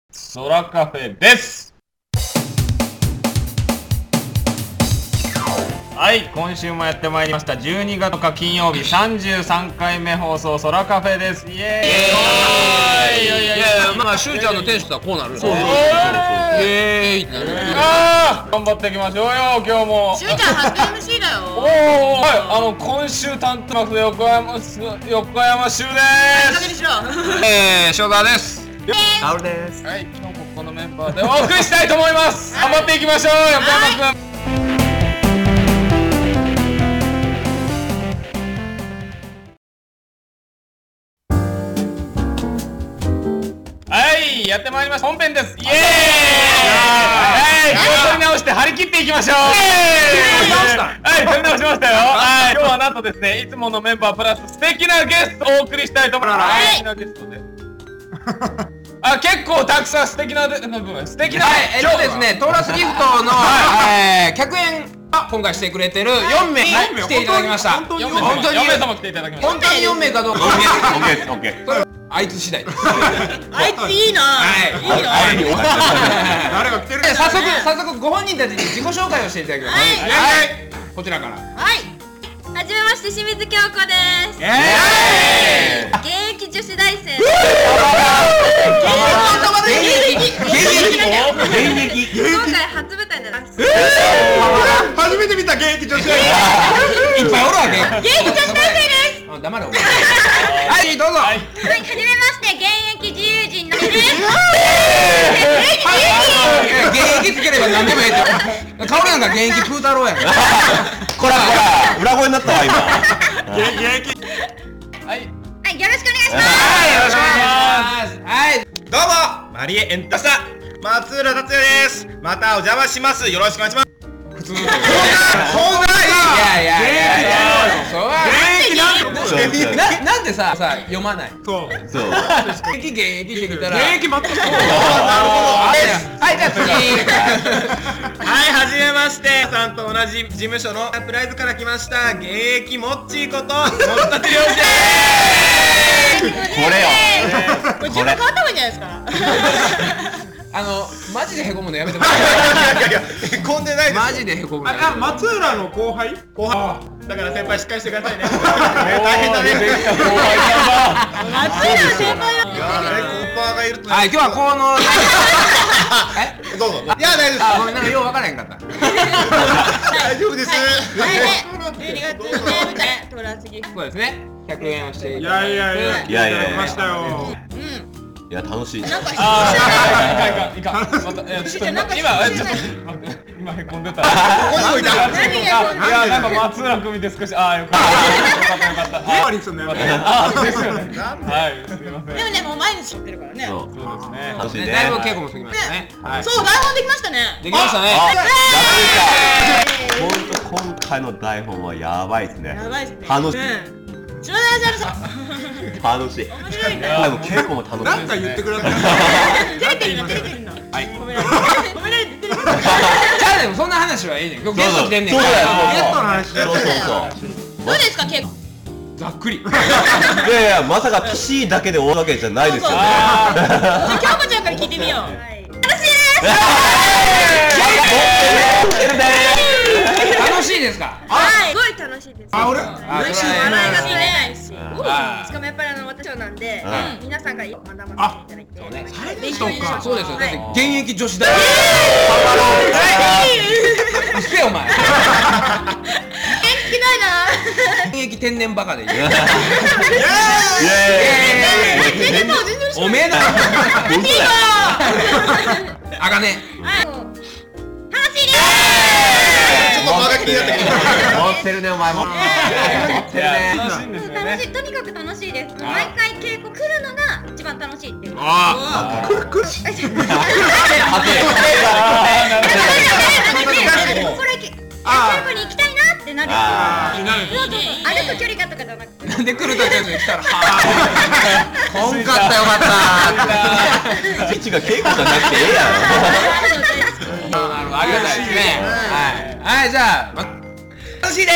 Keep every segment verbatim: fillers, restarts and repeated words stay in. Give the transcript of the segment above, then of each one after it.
ソラカフェです。はい、今週もやってまいりました。じゅうにがつのか金曜日さんじゅうさんかいめ放送ソラカフェです。イエーイ。 いやいやいや、まあしゅうちゃんのテンションはこうなる。そうそうそうそう。イエーイってなる。 ああ、頑張っていきましょうよ今日も。 しゅうちゃん初 エムシー だよ。 おお、はい、あの今週担当の横山横山修でかけにしろ。 えー、塩沢です。 カオルです。 す。はい、今日もこのメンバーでお送りしたいと思います。頑張っていきましょう横山くん。はい、やってまいりました。本編です。イエーイ。はい、気を取り直して張り切っていきましょう。はい、取り直しましたよ。はい、今日はなんとですね、いつものメンバープラス素敵なゲストをお送りしたいと思います。素敵なゲストで。あ、結構たくさん素敵な部分、素敵な。 はい、えっとですね、トーラスギフトの客演を今回してくれてるよんめいに来ていただきました。 本当によんめいさま来ていただきました。 本当によんめいかどうか。 オッケーです、オッケー。 あいつ次第です。 あいついいな。 はいいいな。 誰が来てる？ 早速早速ご本人たちに自己紹介をしていただきます。はい、こちらから。 はい。はじめまして清水京子です。 イエーイ。 現役女子大生。 現役今回初舞台なんです。 初めて見た現役女子大いっぱいおるわけ。 現役女子大生です。 黙れお前。はい、どうぞ。 はい、はじめまして現役自由人のです。 現役つければ何でもええって。顔なんか現役プー太郎やん。 こらこら裏声になったわ今。現役。 はい。 はい、よろしくお願いします。 はい、よろしくお願いします。はい。 どうもマリエエンタサ松浦達也です。またお邪魔します。よろしくお願いします。 普通の。 そんないやいやいやいや。そうは。 現役なんななんでささ読まない。 そうそう。 現役現役してきたら。 現役待ってそう。 はいじゃあ次。 はい、はじめまして。さんと同じ事務所のサプライズから来ました現役モッチーこと森立亮です。 これよ。これ自分変わった方がいいんじゃないですか。 あのマジでへこむのやめてもらって。 いやいやへこんでないです。 マジでへこむ。 あ、松浦の後輩？ 後輩。だから先輩しっかりしてくださいね。大変だね。 松浦先輩は。 いやー、コンパーがいると。 はい、今日はこの。 え、どうぞ。いや、大丈夫です。 あ、ごめんなんかよう分からへんかった。 大丈夫です。 じゅうにがつの舞台トラスギフト。 そうですね。ひゃくえんをしていいただいて。 やいやいや、 いやいやいやましたよ。 うん。 いや、楽しい。 なんかああ、いかんいかんいかん。またえちょっと今なんか今ちょっと待って今へこんでた。 ここにいた。 何がこんいやなんか松浦君見て少しああよかったよかったよかった。 パリすんのやめて。 ああですよね。はいすみません。 でもね、もう毎日知ってるからね。 そうそうですね。 楽しいね。 だいぶ稽古も過ぎましたね。はい。 そう、台本できましたね。 できましたね。 本当今回の台本はやばいですね。 やばいですね。 楽しい。 ちょうだいじゃるさん。 楽しい。 面白いね。 でも稽古も楽しい。 なんか言ってくれた。 照れてるの、照れてるの。はい。褒められてる。褒められてる。 じゃあでもそんな話はいいね。今日ゲスト来てんねんから。 ゲストの話そうそうそう。 どうですか、稽古。 ざっくり。 いやいや、まさか ピーシー だけで終わるわけじゃないですよね。 京子ちゃんから聞いてみよう。楽しいです。 楽しいですか。 はい。すごい楽しいです。 あ、俺。 嬉しい。笑いが取れないし。しあーかもやっぱりあの私なんでう皆さんが学ばせていただいて。 そうね。 勉強になります。 そうですよ。だってはい現役女子大。うっせえお前。 元気ないな。 現役天然バカでいい。 イエーイ。 全然もう全然嬉しくない。 おめえだ。あかね。 楽しいです。 ちょっと間が気になってきた。 持ってるねお前も。持ってるね。 楽しいんですよね。 楽しい、とにかく楽しいです。毎回稽古来るのが一番楽しいっていう。 あくるくる。 これ歩くに行きたいなってなる。歩く距離がとかじゃなくて。 なんで来るだけで来たら。こんかったよかった。 位置が稽古じゃなくてええやありがたいですね。はいはいじゃあ楽しいです。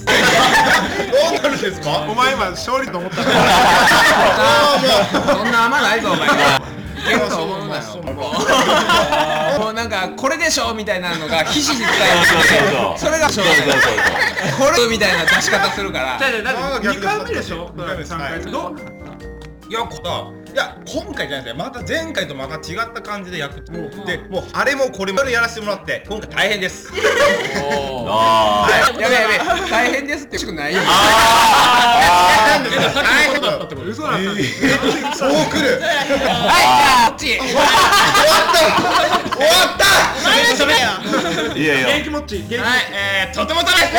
ろ。どうなるんですか。 お前今勝利と思った。 そんな甘ないぞお前。 いけると思うなよ。もうなんかこれでしょみたいなのがひしひし伝えて、それがそうこれみたいな出し方するから。 にかいめでしょ。さんかいめどう？ いや、こいや、今回じゃないですね。また前回とまた違った感じでやって、で、もうあれもこれもやらせてもらって、今回大変です。 ああ、やべやべ、大変ですってよくないよ。 ああ、大変だったってこと。嘘だった。そう来る。 はい、こっち。 終わった。終わった。 いやいや。元気もっち。はい、 えー、とても楽しい。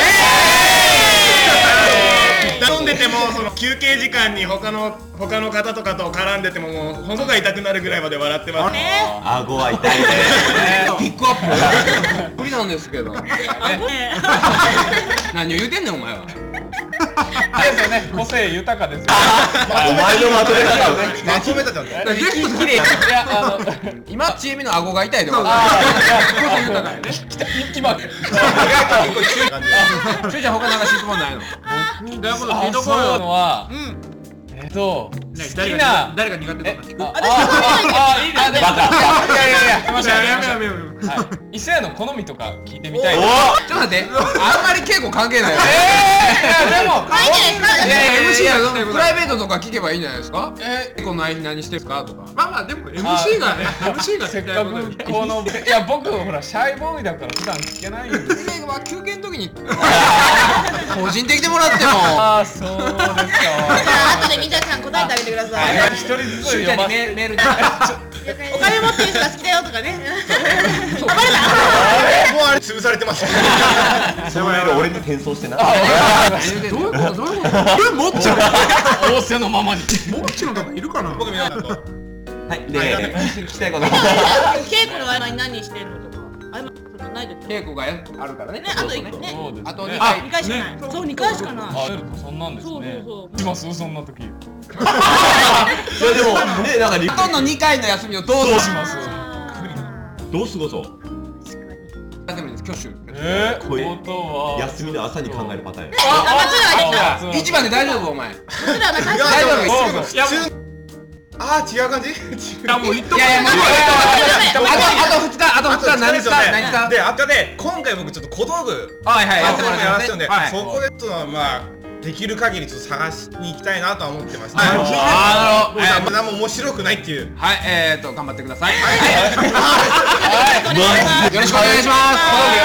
頼んでてもその休憩時間に他の他の方とかと絡んでてももう喉が痛くなるぐらいまで笑ってます。 顎は痛いね。 ピックアップ無理なんですけど。何を言うてんねんお前は。 ですよね、個性豊かですよ。 お前のまとめ方をね。 まとめたじゃん。 綺麗。いやあの今ちえみの顎が痛いとか。 今で。 ちえちゃん他なんか質問ないの？ あ、そうのは、えっと好きな誰が苦手とか聞く？ ああ、いいですね。 バカ。 いやいやいや、やめましょう。 やめやめやめ。 伊勢の好みとか聞いてみたい。 ちょっと待って、あんまり稽古関係ないよ。 ええ、でもいいんじゃないですか。 いやいや エムシー はプライベートとか聞けばいいんじゃないですか。え、この間何してるかとか。 まあまあでも エムシー がね、エムシー がせっかくこのいや僕ほらシャイボーイだから普段聞けないんです。 先生は休憩の時に個人的でもらっても。 ああ、そうですか。 じゃあ後でみんなさん答えてあげてください。 一人ずつしゅうちゃんに読ませメールで。 お金持ってる人が好きだよとかね。 そうバレた。 もうあれ潰されてます。 そのメール俺に転送してな。 どういうことどういうこと。これもっちゃ仰せのままに。 もっちのとかいるかな。 僕皆さんとはい。で、聞きたいこと。 稽古の間に何してんのとか。あれもそんなないです。 稽古があるからね。 ね、あと一個ね。 そうですね。 あとにあ、 かい。 二回しかない。そう二回しかない。 あ、そんなんですね。 そうそうそう。 しますそんな時。 いやでもね、なんかリあとのにかいの休みをどうどうします？ どう過ごそう。 でもいいです挙手。 えー、 こういうことは休みの朝に考えるパターンや。 あ、松浦一番で大丈夫お前。 松浦が大大丈夫。 いやあー違う感じ。 あもう言っとく。 いやいやもうあとあとふつかあとふつか何ですか何ですか。 で、あとで今回僕ちょっと小道具はいはいやってもらやらせてるんで、 ってますね。 そこでちょっとまあできる限りちょっと探しに行きたいなとは思ってました。 ああの、何も面白くないっていう。 はいえーと頑張ってください。 はいよろしくお願いします。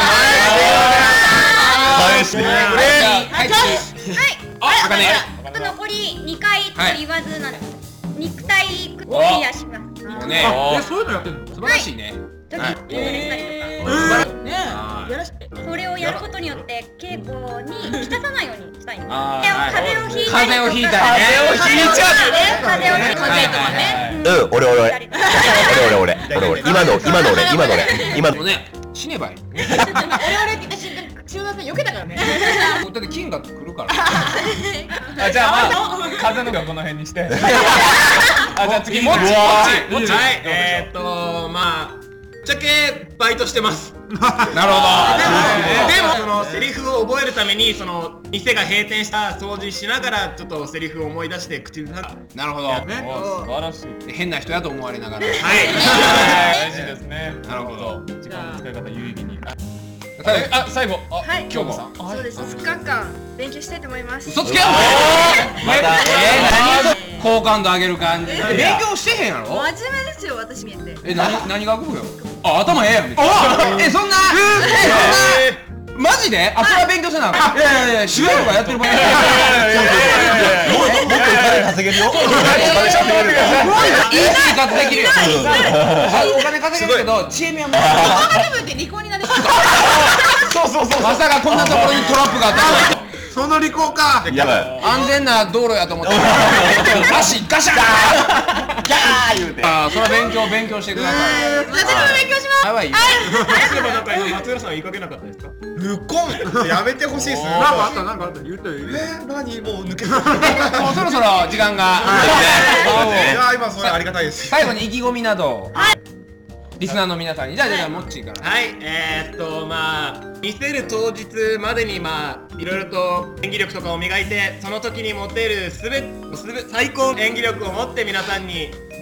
はい。 あ、あかね。 あと残り二回と言わずなの。肉体クリアします。 もうねえ、そういうのやってんの？ 素晴らしいね。 ちょっと筋トレしたりとか。ねえ、やらして。それをやることによって稽古に浸さないようにしたいんです。風邪をひいたりとか。 風邪をひいたりね。 風邪をひいちゃう。風邪をひいたりとかね。 うん、俺俺俺俺俺俺俺俺今の今の俺今の俺今のもうね死ねばいい。 俺俺って千代田さん避けたからね。 だって金が来るから。 あ、じゃあまあ風のがこの辺にして。あ、じゃあ次もっちもっちもっち。 はい、えーっとまあぶっちゃけバイトしてます。 なるほど。 でもそのセリフを覚えるためにその店が閉店した掃除しながらちょっとセリフを思い出して口ずさなるほど。 ね。 素晴らしい。 変な人やと思われながら。 大事ですね。 なるほど。 時間の使い方有意義に。 最後あ、最後、あ、 はい京子さん。 そうです。にかかん勉強したいと思います。 嘘つけよ。 またえ、何好感度上げる感じ。勉強してへんやろ。 真面目ですよ、私見えて。 え、何何学部よ。あ、頭ええやん。え、そんなえ、そんなマジで？あ、それは勉強せな。いやいやいや、主演とかやってる場合。 もっとお金稼げるよ。お金稼げるよ。 いい生活できるよ。お金稼げるけど、知恵みはもう。 他の部分で離婚になりそう。 そうそうそう。 まさかこんなところにトラップがあった。 その利口か。 やばい。 安全な道路やと思って。ガシガシャー。 ギャー言うて。 あ、それは勉強勉強してください。 私も勉強します。 やばいよ。 でもなんか今松浦さんは言いかけなかったですか？ルコンやめてほしいです。 なんかあったなんかあった言ったよ。 えー、何もう抜けた。 もうそろそろ時間が。 いや今それありがたいです。 最後に意気込みなど。リスナーの皆さんにじゃあじゃあモッチーから。 はい、えー、っとまあ見せる当日までにまあいろいろと演技力とかを磨いてその時に持てるすべすべ最高の演技力を持って皆さんに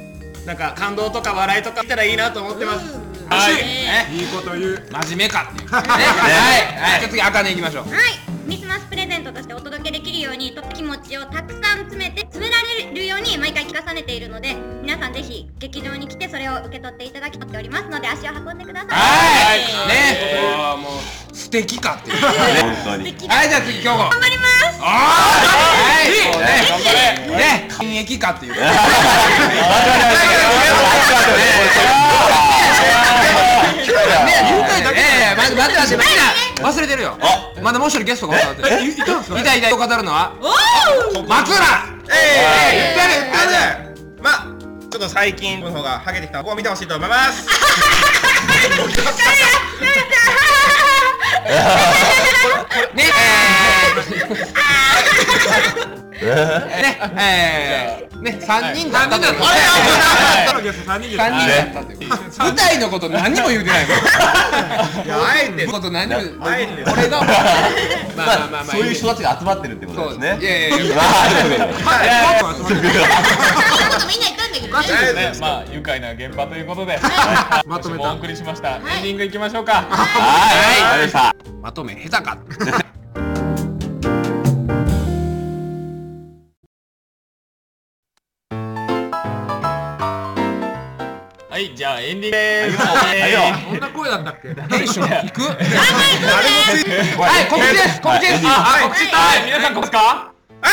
なんか感動とか笑いとか見たらいいなと思ってます。 はい、 いいこと言う。 真面目かっていうね。はいはい。じゃあ次あかねいきましょう。 はい、クリスマスプレゼントとしてお届けできるようにと気持ちをたくさん詰めて詰められるように毎回聞かされているので、皆さんぜひ劇場に来てそれを受け取っていただきたいと思っておりますので足を運んでください。 はいね、もう素敵かっていう本当に。はい、じゃあ次京子頑張ります。 はい頑張れね、現役かっていう。待って待って待って、忘れてるよ。まだもう一人ゲストがおったって。いたんすか？いたいた。語るのは松浦。 ええ、言ってる言ってる。まあちょっと最近の方がハゲてきたここを見てほしいと思います。 ねえねえね三人だったと。三人だったって。舞台のこと何も言うてないから。あえてこと何も俺がまあまあまあそういう人たちが集まってるってことですね。 いやいやいや。 まあ愉快な現場ということでまとめたお送りしました。エンディングいきましょうか。 はい。まとめ下手か。 はい、じゃあエンディングでーす。 こんな声だったっけ？ テンション低く。はい告知です告知です。 はい告知はい、皆さん告知か？はい。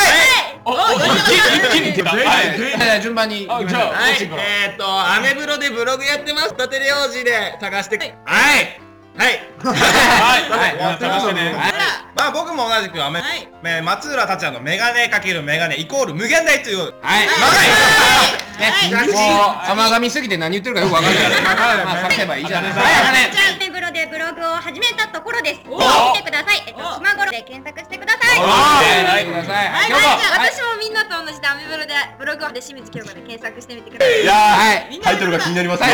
おお一気にいってた。 はい。順番に。 じゃあはいえっとアメブロでブログやってます。タテレ王子で探して。はいはいはいはい探してね。 まあ僕も同じくアメ松浦達也のメガネかけるメガネイコール無限大というはいね、もう甘噛みすぎて何言ってるかよくわかんないからまあ叫べばいいじゃないですか。はい、 じゃあアメブロでブログを始めたところです。見てください。えっと島頃で検索してください。 はいください。 はい、じゃあ私もみんなと同じでアメブロでブログで清水京子で検索してみてください。 いやータイトルが気になりますね。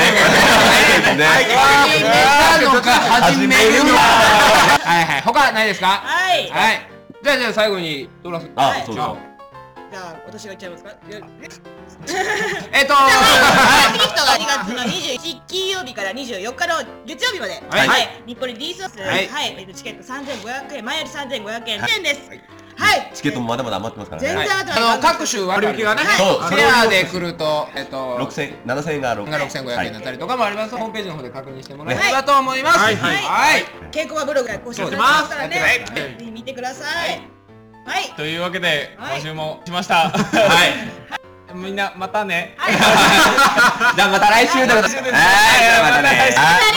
始めるのか始めるのか。はいはい。他ないですか？ はいはい。じゃあじゃあ最後にドラス。 あ、そうそう。 じゃあ私が言っちゃいますか？ えっとキリストがにがつのにじゅういち金曜日からにじゅうよっかの月曜日まで、はい、日暮里 D ソース、はい、えっとチケットさんぜんごひゃくえん、前よりさんぜんごひゃくえんです。はい。 チケットもまだまだ余ってますからね。 全然余ってます。 あの各種割引がね、そうペアで来るとえっと六千七千円が六千五百円だったりとかもあります。ホームページの方で確認してもらえればと思います。はいはい。稽古はブログで更新してますからね。ぜひ見てください。はい。 というわけで今週もしました。はい。みんなまたね。 じゃあまた来週でございます。はい、またね。